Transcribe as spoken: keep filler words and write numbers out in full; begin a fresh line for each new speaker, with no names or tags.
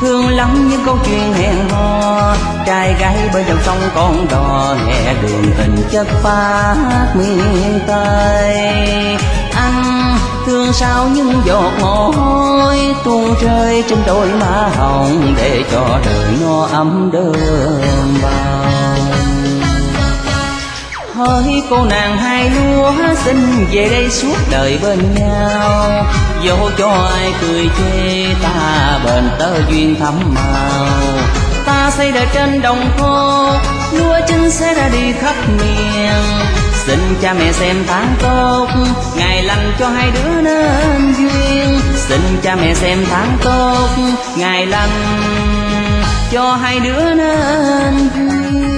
thương lắm những câu chuyện hẹn hò, trai gái bên dòng sông con đò, hè đường tình chất phát miền Tây. Anh thương sao những giọt mồ hôi tuôn rơi trên đôi má hồng, để cho đời nó ấm đơm vào. Hỡi cô nàng hai lúa, xin về đây suốt đời bên nhau, dẫu cho ai cười chê ta bền tơ duyên thắm màu. Ta xây đời trên đồng khô, lúa chín sẽ ra đi khắp miền. Xin cha mẹ xem tháng tốt, ngày lành cho hai đứa nên duyên. Xin cha mẹ xem tháng tốt, ngày lành cho hai đứa nên duyên.